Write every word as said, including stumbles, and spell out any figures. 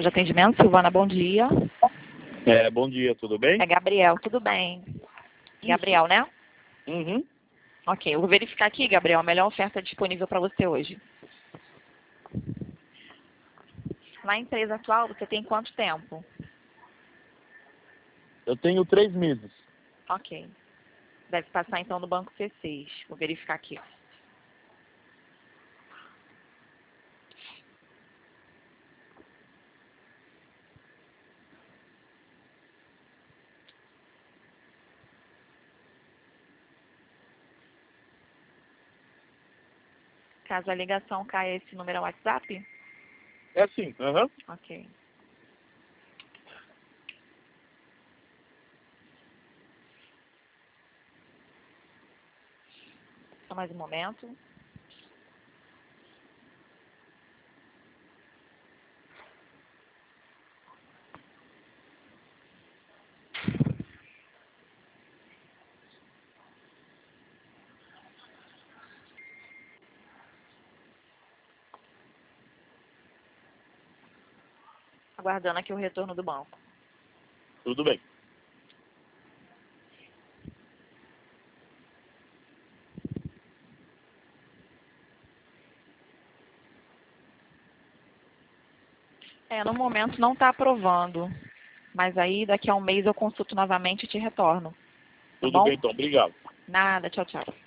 de atendimento, Silvana, bom dia. É, bom dia, tudo bem? É Gabriel, tudo bem? Isso. Gabriel, né? Uhum. Ok, eu vou verificar aqui, Gabriel, a melhor oferta disponível para você hoje. Na empresa atual, você tem quanto tempo? Eu tenho três meses. Ok. Deve passar então no banco C seis. Vou verificar aqui. Caso a ligação caia, esse número é o WhatsApp? É sim, aham. Ok. Só mais um momento. Aguardando aqui o retorno do banco. Tudo bem. É, no momento não está aprovando. Mas aí daqui a um mês eu consulto novamente e te retorno. Tá Tudo bom? bem, então. Obrigado. Nada, tchau, tchau.